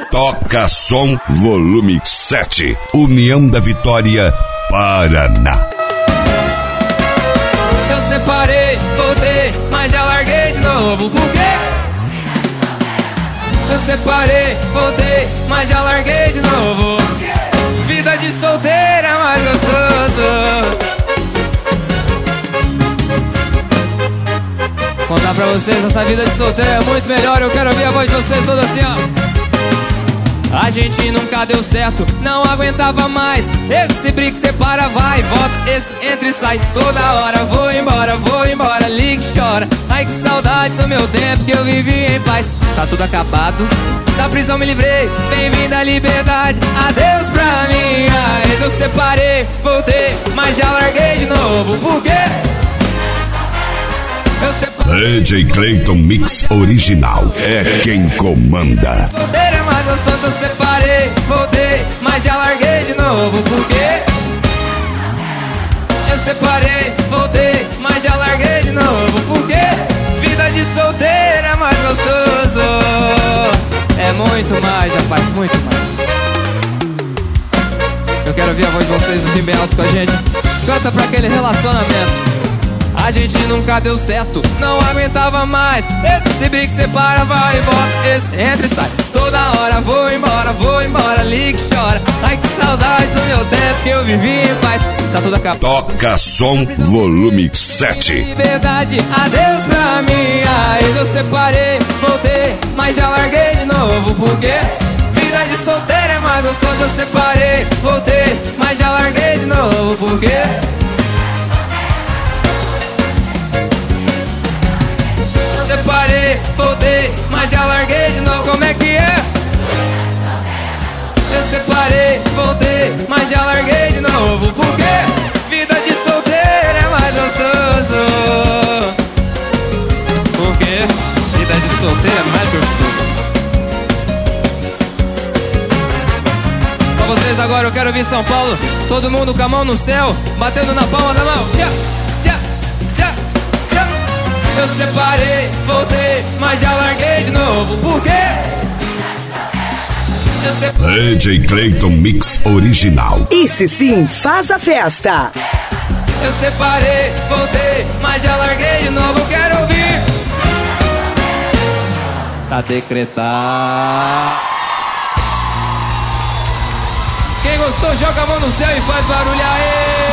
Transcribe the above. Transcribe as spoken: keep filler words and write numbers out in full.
Toca Som Volume sete, União da Vitória, Paraná. Eu separei, voltei, mas já larguei de novo. Por quê? Eu separei, voltei, mas já larguei de novo. Vida de solteira é mais gostoso. Contar pra vocês, essa vida de solteiro é muito melhor. Eu quero ouvir a voz de vocês toda assim, ó. A gente nunca deu certo, não aguentava mais. Esse brick separa, vai e volta, esse entra e sai. Toda hora vou embora, vou embora, liga e chora. Ai que saudade do meu tempo que eu vivi em paz. Tá tudo acabado, da prisão me livrei. Bem-vinda à liberdade, adeus pra minha ex. Eu separei, voltei, mas já larguei de novo. Por quê? D J Clayton Mix Original é quem comanda. Solteiro é mais gostoso, eu separei, voltei, mas já larguei de novo. Por quê? Eu separei, voltei, mas já larguei de novo. Por quê? Vida de solteiro é mais gostoso. É muito mais, rapaz, muito mais. Eu quero ouvir a voz de vocês assim bem alto com a gente. Canta pra aquele relacionamento. A gente nunca deu certo, não aguentava mais. Esse brick separa, vai e volta, esse entra e sai. Toda hora vou embora, vou embora, liga e chora. Ai que saudade do meu tempo que eu vivi em paz. Tá tudo acabado. Toca Som Volume sete. Liberdade, adeus pra minha ex. Eu separei, voltei, mas já larguei de novo. Por quê? Vida de solteiro é mais gostoso. Eu separei, voltei, mas já larguei de novo. Por quê? Separei, voltei, mas já larguei de novo. Como é que é? Eu separei, voltei, mas já larguei de novo. Por quê? Vida de solteiro é mais gostoso. Por quê? Vida de solteiro é mais gostoso. Só vocês agora, eu quero ouvir São Paulo. Todo mundo com a mão no céu, batendo na palma da mão. Tchau. Eu separei, voltei, mas já larguei de novo. Por quê? D J Clayton Mix Original. Esse sim faz a festa. Eu separei, voltei, mas já larguei de novo. Eu quero ouvir. Tá decretado. Quem gostou, joga a mão no céu e faz barulho aí.